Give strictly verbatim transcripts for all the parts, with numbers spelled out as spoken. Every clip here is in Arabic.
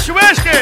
شويشكي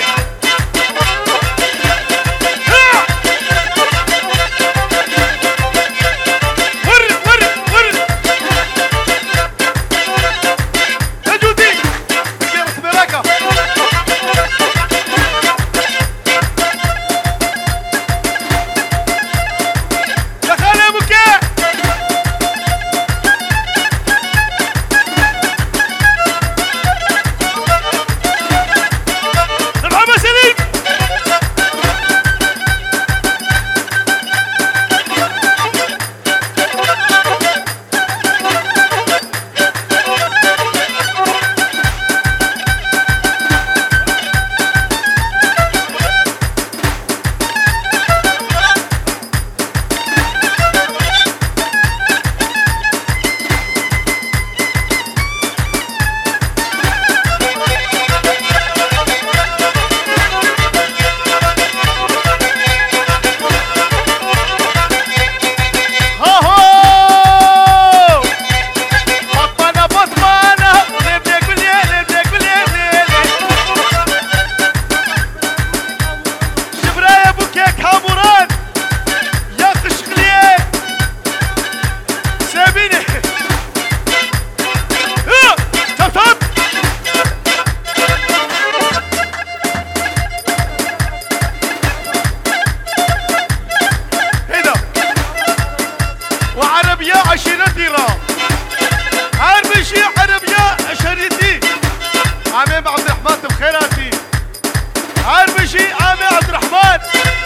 عشيرتي را هربشي عربية عشيرتي عمي عبد الرحمن بخيراتي هربشي عمي عبد الرحمن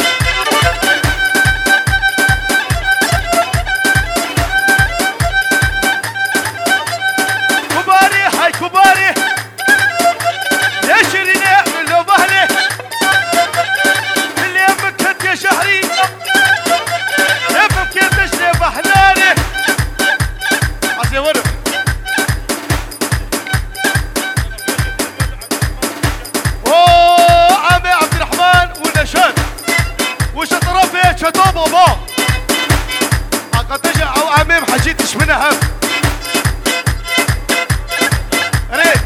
كباري هاي كباري يا شيريني من لو بهلي اللي يمكت يا شهري يا فكيت تشري بحلالي ورق اوه عمي عبد الرحمن والنشاد وشطرفه شتو بابا قد تجي او عمي محجيتش منها هم ريت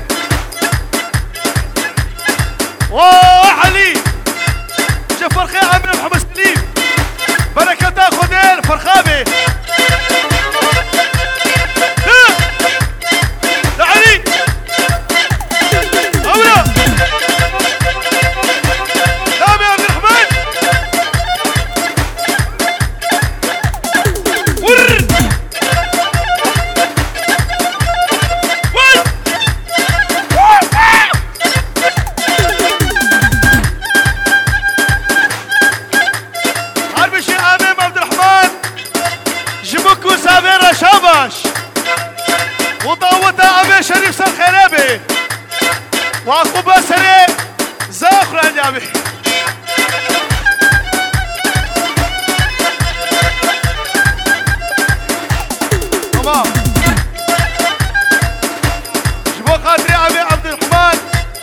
اوه علي شوف فرخي عمي محمد سليم بركة خدير فرخابي شاباش وطاوتا عمي شريف سرخيرابي وعقوبة سري زاخر عندي عمي